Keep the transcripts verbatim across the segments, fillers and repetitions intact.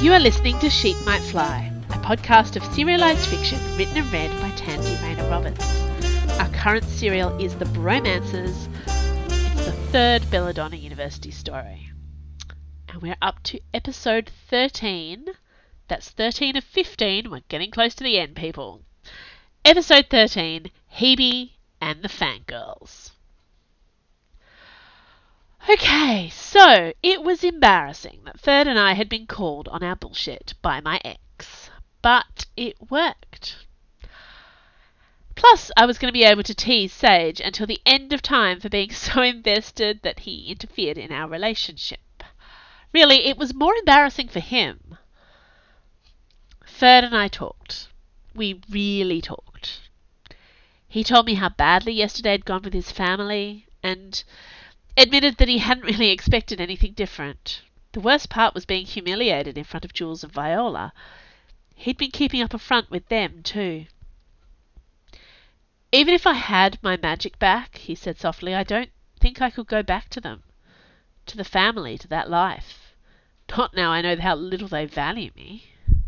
You are listening to Sheep Might Fly, a podcast of serialised fiction written and read by Tansy Rayner Roberts. Our current serial is The Bromances. It's the third Belladonna University story. And we're up to episode thirteen. That's thirteen of fifteen. We're getting close to the end, people. Episode thirteen, Hebe and the Fangirls. Okay, so it was embarrassing that Ferd and I had been called on our bullshit by my ex, but it worked. Plus, I was going to be able to tease Sage until the end of time for being so invested that he interfered in our relationship. Really, it was more embarrassing for him. Ferd and I talked. We really talked. He told me how badly yesterday had gone with his family, and admitted that he hadn't really expected anything different. The worst part was being humiliated in front of Jules and Viola. He'd been keeping up a front with them too. Even if I had my magic back, he said softly, I don't think I could go back to them, to the family, to that life. Not now I know how little they value me.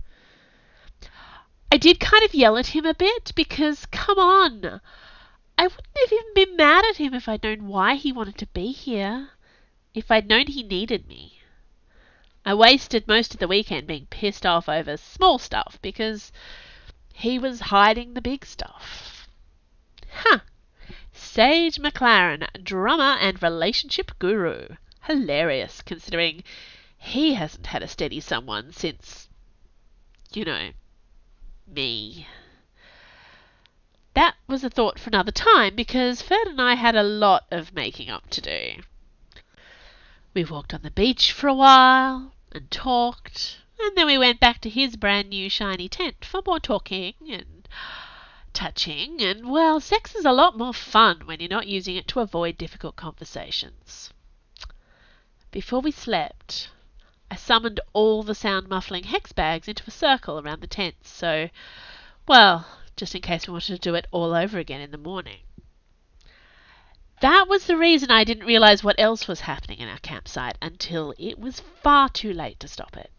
I did kind of yell at him a bit because, come on, I wouldn't have even been mad at him if I'd known why he wanted to be here, if I'd known he needed me. I wasted most of the weekend being pissed off over small stuff because he was hiding the big stuff. Huh. Sage McLaren, drummer and relationship guru. Hilarious, considering he hasn't had a steady someone since, you know, me. That was a thought for another time, because Ferd and I had a lot of making up to do. We walked on the beach for a while, and talked, and then we went back to his brand new shiny tent for more talking and touching, and, well, sex is a lot more fun when you're not using it to avoid difficult conversations. Before we slept, I summoned all the sound-muffling hex bags into a circle around the tent, so, well, just in case we wanted to do it all over again in the morning. That was the reason I didn't realise what else was happening in our campsite until it was far too late to stop it.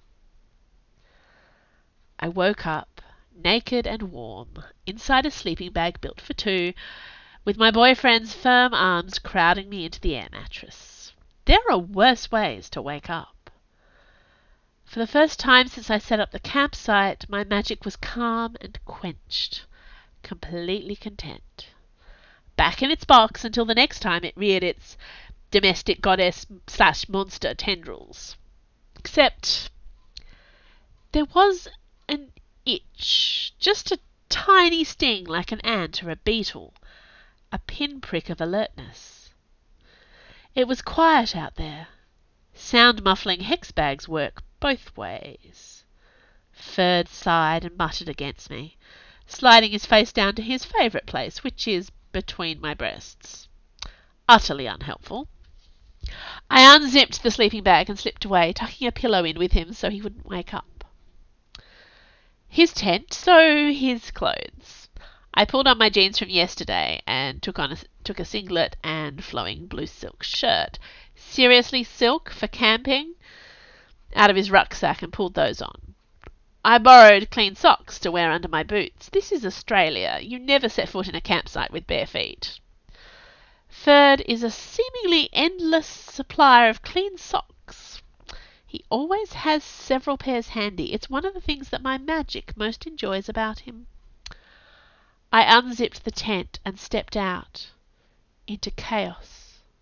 I woke up, naked and warm, inside a sleeping bag built for two, with my boyfriend's firm arms crowding me into the air mattress. There are worse ways to wake up. For the first time since I set up the campsite, my magic was calm and quenched, completely content. Back in its box until the next time it reared its domestic goddess slash monster tendrils. Except there was an itch, just a tiny sting like an ant or a beetle, a pinprick of alertness. It was quiet out there. Sound-muffling hex bags work both ways. Ferd sighed and muttered against me, sliding his face down to his favourite place, which is between my breasts. Utterly unhelpful. I unzipped the sleeping bag and slipped away, tucking a pillow in with him so he wouldn't wake up. His tent, so his clothes. I pulled on my jeans from yesterday and took on a, took a singlet and flowing blue silk shirt. Seriously silk for camping? Out of his rucksack and pulled those on. I borrowed clean socks to wear under my boots. This is Australia. You never set foot in a campsite with bare feet. Ferd is a seemingly endless supplier of clean socks. He always has several pairs handy. It's one of the things that my magic most enjoys about him. I unzipped the tent and stepped out into chaos.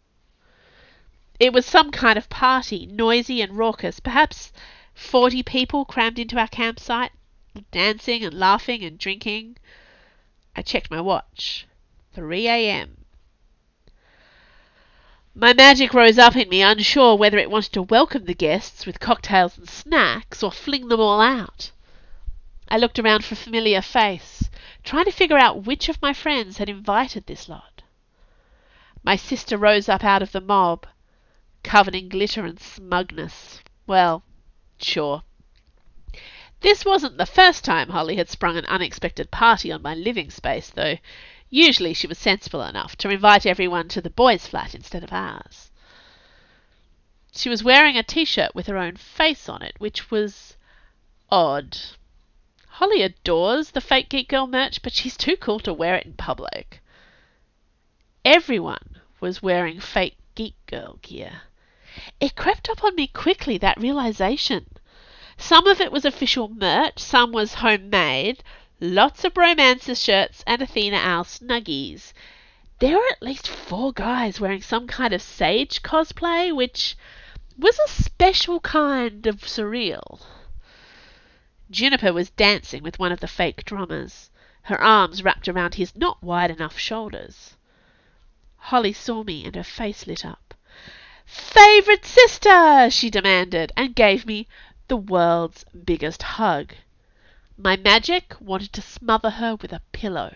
It was some kind of party, noisy and raucous, perhaps forty people crammed into our campsite, dancing and laughing and drinking. I checked my watch. three a.m. My magic rose up in me, unsure whether it wanted to welcome the guests with cocktails and snacks or fling them all out. I looked around for a familiar face, trying to figure out which of my friends had invited this lot. My sister rose up out of the mob, covered in glitter and smugness. Well, sure. This wasn't the first time Holly had sprung an unexpected party on my living space, though usually she was sensible enough to invite everyone to the boys' flat instead of ours. She was wearing a T-shirt with her own face on it, which was odd. Holly adores the fake Geek Girl merch, but she's too cool to wear it in public. Everyone was wearing fake Geek Girl gear. It crept up on me quickly, that realization. Some of it was official merch, some was homemade, lots of Bromancer shirts and Athena Owl snuggies. There were at least four guys wearing some kind of Sage cosplay, which was a special kind of surreal. Juniper was dancing with one of the fake drummers, her arms wrapped around his not wide enough shoulders. Holly saw me and her face lit up. "Favourite sister!" she demanded, and gave me the world's biggest hug. My magic wanted to smother her with a pillow.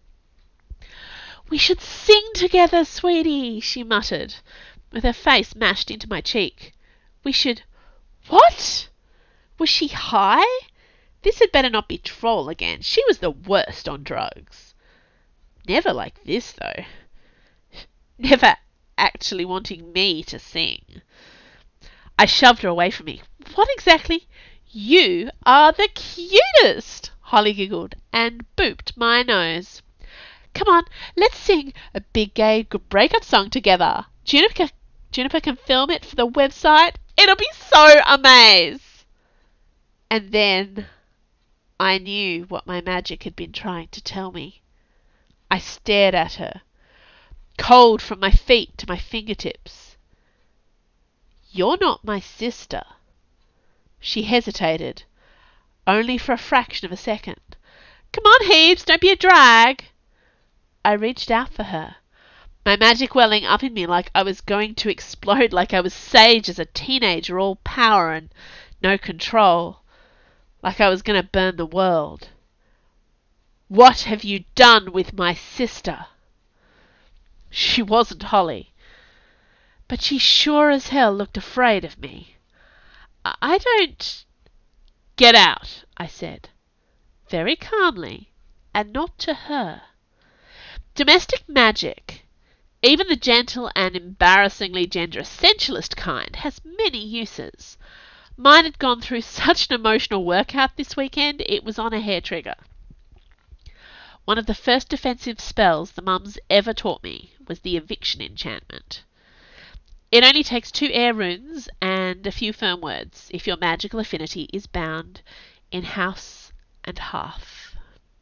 "We should sing together, sweetie," she muttered, with her face mashed into my cheek. "We should—" What? Was she high? This had better not be Troll again. She was the worst on drugs. Never like this, though. Never actually wanting me to sing. I shoved her away from me. "What exactly—" "You are the cutest," Holly giggled and booped my nose. "Come on, let's sing a big gay breakup song together. Juniper, Juniper can film it for the website. It'll be so amaze." And then I knew what my magic had been trying to tell me. I stared at her, cold from my feet to my fingertips. "You're not my sister." She hesitated, only for a fraction of a second. "Come on, Heaves, don't be a drag." I reached out for her, my magic welling up in me like I was going to explode, like I was Sage as a teenager, all power and no control, like I was going to burn the world. "What have you done with my sister?" She wasn't Holly, but she sure as hell looked afraid of me. I don't... "Get out," I said, very calmly, and not to her. Domestic magic, even the gentle and embarrassingly gender-essentialist kind, has many uses. Mine had gone through such an emotional workout this weekend, it was on a hair trigger. One of the first defensive spells the mums ever taught me was the eviction enchantment. It only takes two air runes and a few firm words if your magical affinity is bound in house and hearth.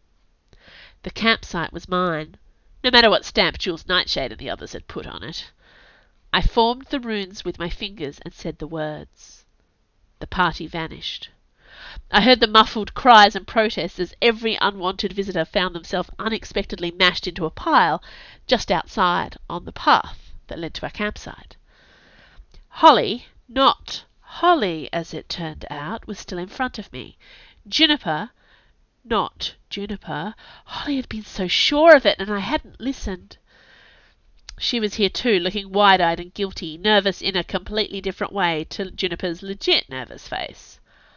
The campsite was mine, no matter what stamp Jules Nightshade and the others had put on it. I formed the runes with my fingers and said the words. The party vanished. I heard the muffled cries and protests as every unwanted visitor found themselves unexpectedly mashed into a pile just outside on the path that led to our campsite. Holly, not Holly as it turned out, was still in front of me. Juniper, not Juniper. Holly had been so sure of it, and I hadn't listened. She was here too, looking wide-eyed and guilty, nervous in a completely different way to Juniper's legit nervous face.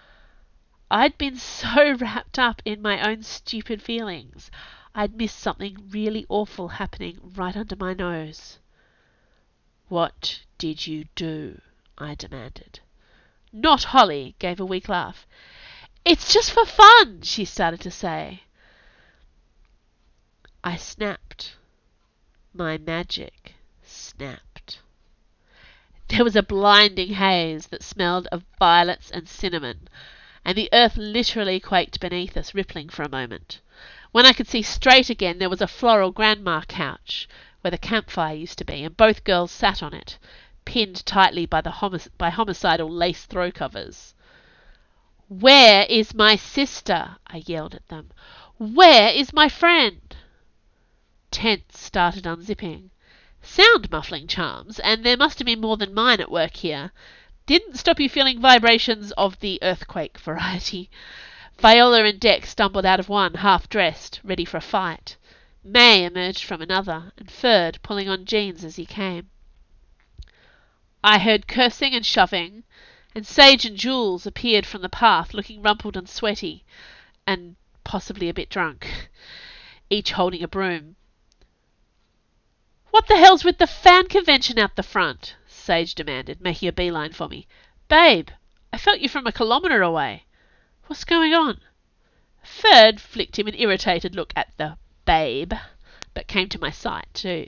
I'd been so wrapped up in my own stupid feelings. I'd missed something really awful happening right under my nose. "What did you do?" I demanded. Not Holly gave a weak laugh. "It's just for fun," she started to say. I snapped. My magic snapped. There was a blinding haze that smelled of violets and cinnamon, and the earth literally quaked beneath us, rippling for a moment. When I could see straight again, there was a floral grandma couch where the campfire used to be, and both girls sat on it, pinned tightly by the homic- by homicidal lace throw covers. "Where is my sister?" I yelled at them. "Where is my friend?" Tents started unzipping. Sound muffling charms, and there must have been more than mine at work here. Didn't stop you feeling vibrations of the earthquake variety. Viola and Dex stumbled out of one, half-dressed, ready for a fight. May emerged from another, and Ferd pulling on Jeans as he came. I heard cursing and shoving, and Sage and Jules appeared from the path, looking rumpled and sweaty, and possibly a bit drunk, each holding a broom. "What the hell's with the fan convention out the front?" Sage demanded, making a beeline for me. "Babe, I felt you from a kilometre away." What's going on? Ferd flicked him an irritated look at the babe, but came to my side too.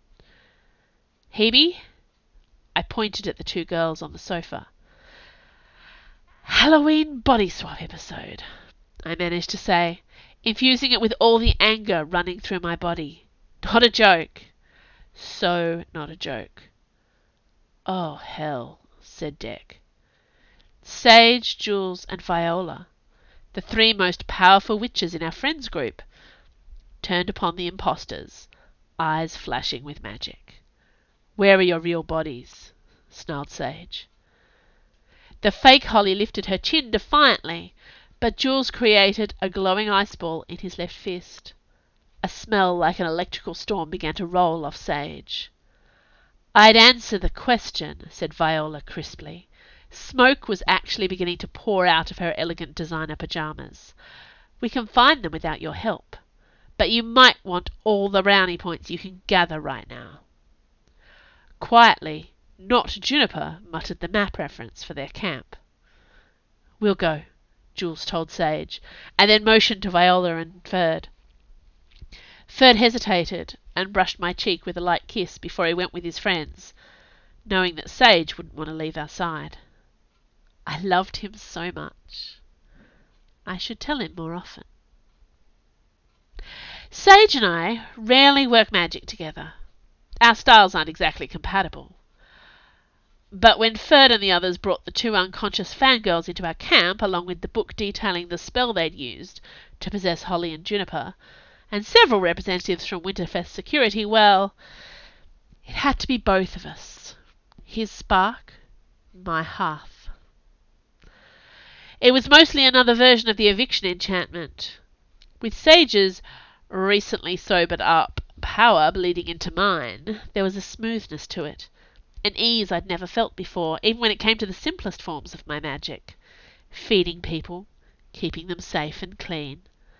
Hebe? I pointed at the two girls on the sofa. Halloween body swap episode, I managed to say, infusing it with all the anger running through my body. Not a joke. So not a joke. Oh, hell, said Dec. Sage, Jules, and Viola, the three most powerful witches in our friends group, turned upon the impostors, eyes flashing with magic. Where are your real bodies? Snarled Sage. The fake Holly lifted her chin defiantly, but Jules created a glowing ice ball in his left fist. A smell like an electrical storm began to roll off Sage. I'd answer the question, said Viola crisply. Smoke was actually beginning to pour out of her elegant designer pyjamas. We can find them without your help, but you might want all the brownie points you can gather right now. Quietly, Not Juniper muttered the map reference for their camp. We'll go, Jules told Sage, and then motioned to Viola and Ferd. Ferd hesitated and brushed my cheek with a light kiss before he went with his friends, knowing that Sage wouldn't want to leave our side. I loved him so much. I should tell him more often. Sage and I rarely work magic together. Our styles aren't exactly compatible. But when Ferd and the others brought the two unconscious fangirls into our camp, along with the book detailing the spell they'd used to possess Holly and Juniper, and several representatives from Winterfest security, well, it had to be both of us. His spark, my hearth. It was mostly another version of the eviction enchantment, with Sage's recently sobered up power bleeding into mine. There was a smoothness to it, an ease I'd never felt before, even when it came to the simplest forms of my magic. Feeding people, keeping them safe and clean.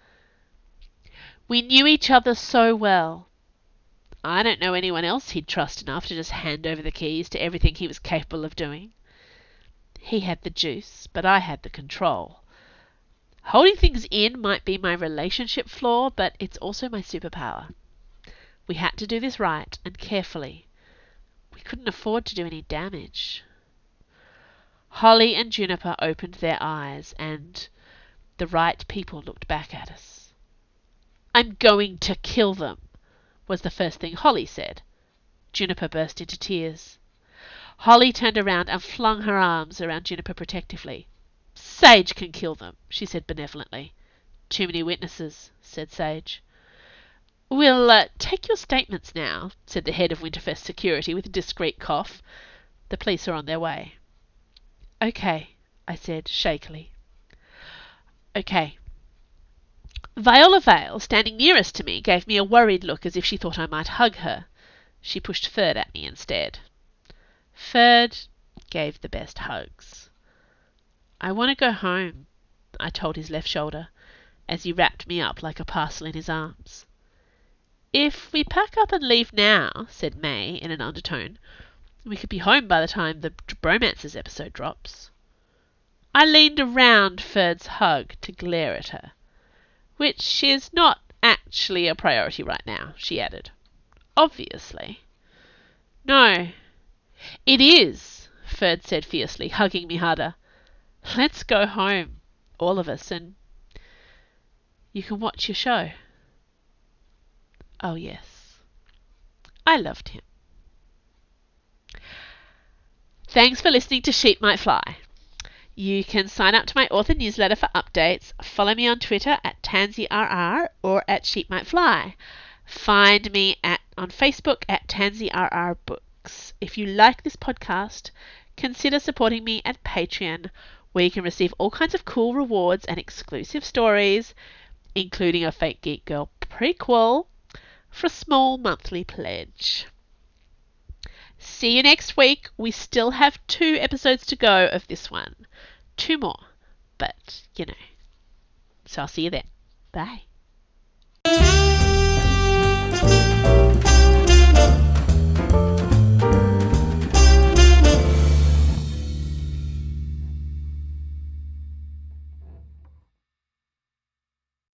We knew each other so well. I don't know anyone else he'd trust enough to just hand over the keys to everything he was capable of doing. He had the juice, but I had the control. Holding things in might be my relationship flaw, but it's also my superpower. We had to do this right and carefully. We couldn't afford to do any damage. Holly and Juniper opened their eyes, and the right people looked back at us. I'm going to kill them, was the first thing Holly said. Juniper burst into tears. Holly turned around and flung her arms around Juniper protectively. Sage can kill them, she said benevolently. Too many witnesses, said Sage. We'll uh, take your statements now, said the head of Winterfest security with a discreet cough. The police are on their way. Okay, I said shakily. Okay. Viola Vale, standing nearest to me, gave me a worried look as if she thought I might hug her. She pushed Ferd at me instead. Ferd gave the best hugs. I want to go home, I told his left shoulder, as he wrapped me up like a parcel in his arms. If we pack up and leave now, said May in an undertone, we could be home by the time the Bromances episode drops. I leaned around Ferd's hug to glare at her. Which is not actually a priority right now, she added. Obviously. No. It is, Ferd said fiercely, hugging me harder. Let's go home, all of us, and you can watch your show. Oh, yes. I loved him. Thanks for listening to Sheep Might Fly. You can sign up to my author newsletter for updates. Follow me on Twitter at TansyRR or at Sheep Might Fly. Find me at on Facebook at TansyRR Books. If you like this podcast, consider supporting me at Patreon, where you can receive all kinds of cool rewards and exclusive stories, including a Fake Geek Girl prequel, for a small monthly pledge. See you next week. We still have two episodes to go of this one. Two more. But, you know. So I'll see you then. Bye.